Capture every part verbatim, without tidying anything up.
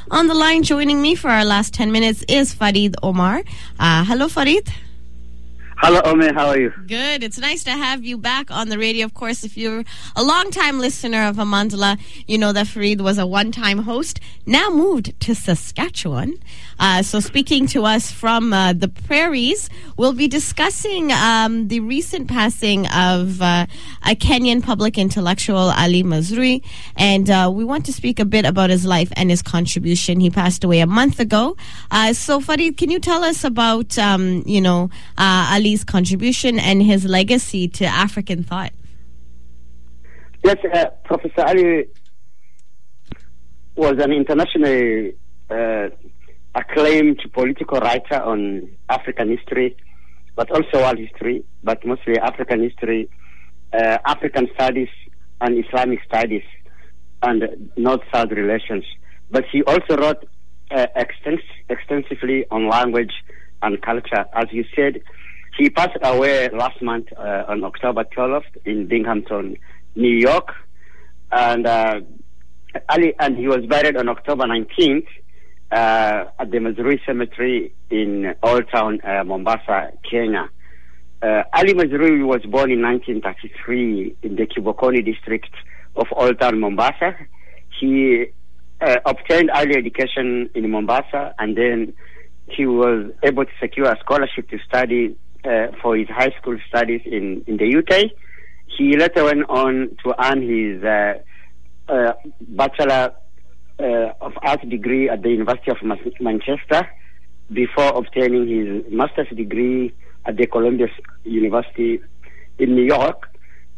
On the line, joining me for our last ten minutes is Farid Omar. Uh, hello, Farid. Hello, Omer. How are you? Good. It's nice to have you back on the radio. Of course, if you're a long-time listener of Amandla, you know that Farid was a one-time host, now moved to Saskatchewan. Uh, so speaking to us from uh, the prairies, we'll be discussing um, the recent passing of uh, a Kenyan public intellectual, Ali Mazrui. And uh, we want to speak a bit about his life and his contribution. He passed away a month ago. Uh, so Farid, can you tell us about, um, you know, uh, Ali's contribution and his legacy to African thought? Yes, uh, Professor Ali was an international uh, acclaimed political writer on African history, but also world history, but mostly African history, uh, African studies and Islamic studies, and North-South relations. But he also wrote uh, extens- extensively on language and culture. As you said, he passed away last month uh, on October twelfth in Binghamton, New York, and uh, Ali, and he was buried on October nineteenth uh, at the Mazrui Cemetery in Old Town, uh, Mombasa, Kenya. Uh, Ali Mazrui was born in nineteen thirty-three in the Kibokoni district of Old Town, Mombasa. He uh, obtained early education in Mombasa, and then he was able to secure a scholarship to study Uh, for his high school studies in, in the U K. He later went on to earn his uh, uh, Bachelor uh, of Arts degree at the University of Mas- Manchester before obtaining his master's degree at the Columbia University in New York.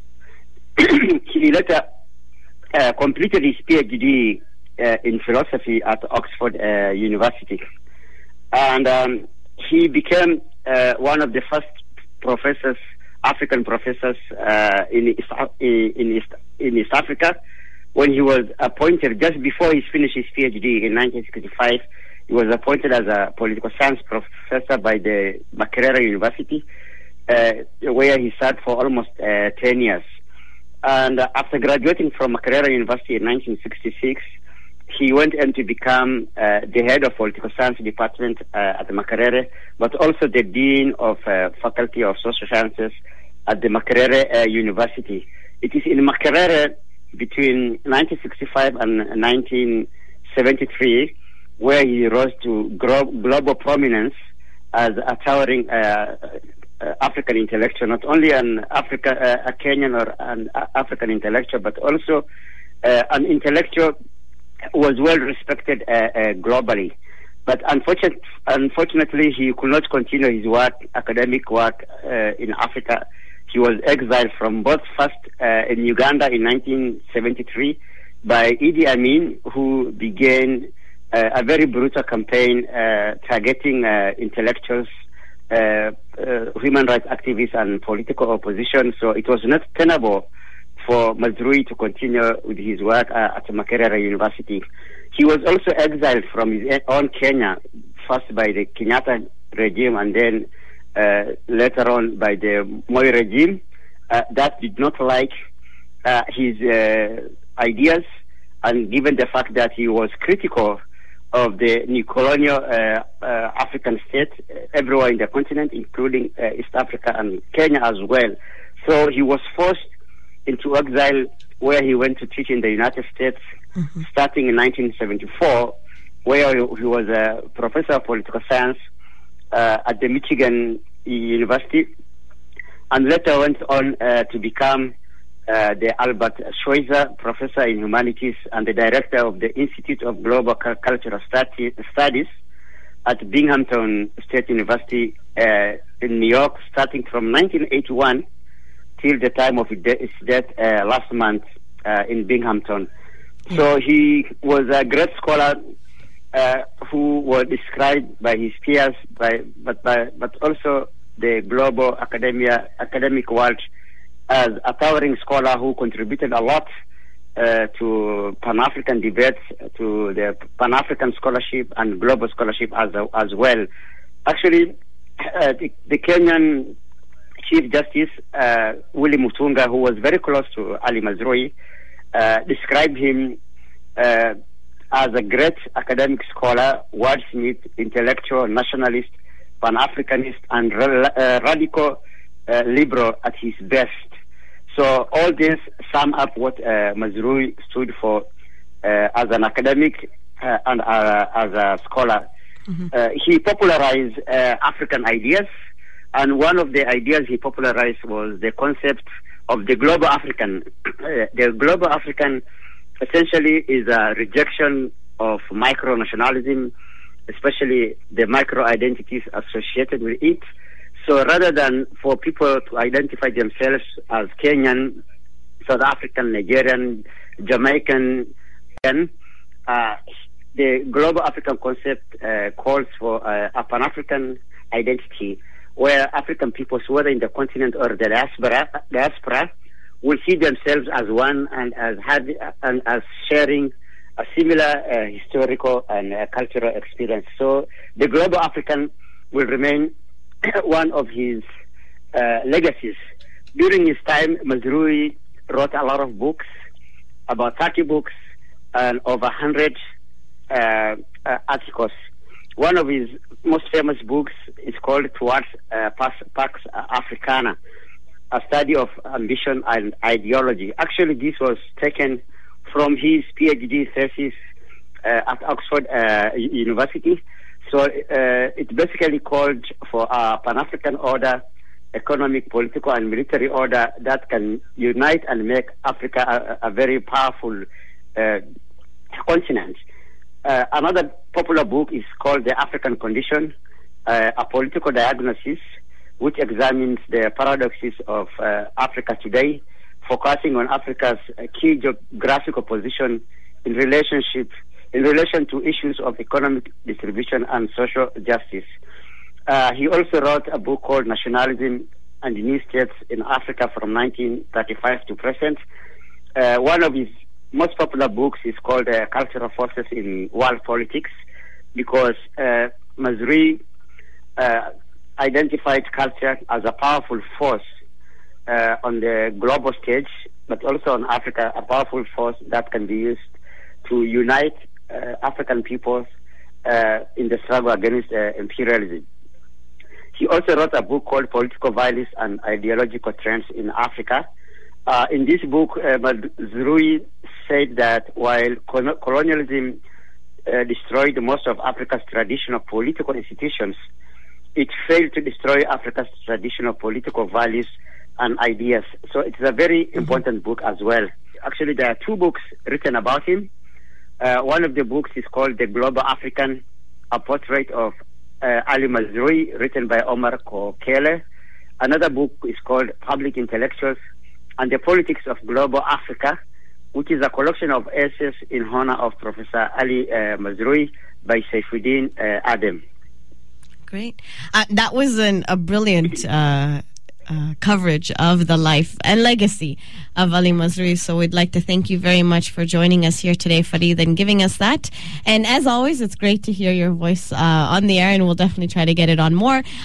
He later uh, completed his PhD uh, in philosophy at Oxford uh, University. And um, he became Uh, one of the first professors, African professors uh, in, East, in, East, in East Africa. When he was appointed, just before he finished his PhD in nineteen sixty-five, he was appointed as a political science professor by the Makerere University, uh, where he sat for almost uh, ten years. And uh, after graduating from Makerere University in nineteen sixty-six, he went on to become uh, the head of political science department uh, at the Makerere, but also the dean of uh, faculty of social sciences at the Makerere uh, University. It is in Makerere between nineteen sixty-five and nineteen seventy-three where he rose to gro- global prominence as a towering uh, uh, African intellectual, not only an Africa, uh, a Kenyan or an uh, African intellectual, but also uh, an intellectual was well respected uh, uh, globally. But unfortunately, unfortunately, he could not continue his work, academic work uh, in Africa. He was exiled from both first uh, in Uganda in nineteen seventy-three by Idi Amin, who began uh, a very brutal campaign uh, targeting uh, intellectuals, uh, uh, human rights activists, and political opposition. So it was not tenable for Mazrui to continue with his work uh, at Makerere University. He was also exiled from his own Kenya, first by the Kenyatta regime and then uh, later on by the Moi regime. Uh, that did not like uh, his uh, ideas, and given the fact that he was critical of the new colonial uh, uh, African states everywhere in the continent, including uh, East Africa and Kenya as well. So he was forced into exile, where he went to teach in the United States, mm-hmm. starting in nineteen seventy-four, where he, he was a professor of political science uh, at the Michigan University, and later went on uh, to become uh, the Albert Schweitzer Professor in Humanities and the director of the Institute of Global Cultural Studies at Binghamton State University uh, in New York, starting from nineteen eighty-one till the time of his death uh, last month uh, in Binghamton. So he was a great scholar uh, who was described by his peers, by, but, by, but also the global academia, academic world as a towering scholar who contributed a lot uh, to Pan-African debates, to the Pan-African scholarship and global scholarship as, as well. Actually, uh, the, the Kenyan Chief Justice uh, Willy Mutunga, who was very close to Ali Mazrui, uh, described him uh, as a great academic scholar, wordsmith, intellectual, nationalist, Pan-Africanist, and uh, radical uh, liberal at his best. So all this sum up what uh, Mazrui stood for uh, as an academic uh, and uh, as a scholar. Mm-hmm. Uh, he popularized uh, African ideas, and one of the ideas he popularized was the concept of the global African. Uh, the global African essentially is a rejection of micro-nationalism, especially the micro-identities associated with it. So rather than for people to identify themselves as Kenyan, South African, Nigerian, Jamaican, uh, the global African concept uh, calls for uh, a Pan-African identity where African peoples, whether in the continent or the diaspora, diaspora will see themselves as one and as having, and as sharing a similar uh, historical and uh, cultural experience. So the global African will remain one of his uh, legacies. During his time, Mazrui wrote a lot of books, about thirty books, and over one hundred uh, uh, articles. One of his most famous books is called Towards uh, Pax Africana, a study of ambition and ideology. Actually, this was taken from his PhD thesis uh, at Oxford uh, University. So uh, it basically called for a Pan-African order, economic, political, and military order that can unite and make Africa a, a very powerful uh, continent. Uh, another popular book is called The African Condition, uh, a political diagnosis, which examines the paradoxes of uh, Africa today, focusing on Africa's uh, key geographical position in relationship in relation to issues of economic distribution and social justice. Uh, he also wrote a book called Nationalism and the New States in Africa from nineteen thirty-five to present. Uh, one of his most popular books is called uh, Cultural Forces in World Politics, because uh, Mazrui uh, identified culture as a powerful force uh, on the global stage, but also on Africa, a powerful force that can be used to unite uh, African peoples uh, in the struggle against uh, imperialism. He also wrote a book called Political Violence and Ideological Trends in Africa. Uh, in this book, uh, Mazrui said that while colonialism uh, destroyed most of Africa's traditional political institutions, it failed to destroy Africa's traditional political values and ideas. So it's a very mm-hmm. important book as well. Actually, there are two books written about him. Uh, one of the books is called The Global African, a portrait of uh, Ali Mazrui, written by Omar Kokele. Another book is called Public Intellectuals and the Politics of Global Africa, which is a collection of essays in honor of Professor Ali uh, Mazrui by Saifuddin uh, Adam. Great. Uh, that was an, a brilliant uh, uh, coverage of the life and legacy of Ali Mazrui. So we'd like to thank you very much for joining us here today, Farid, and giving us that. And as always, it's great to hear your voice uh, on the air, and we'll definitely try to get it on more.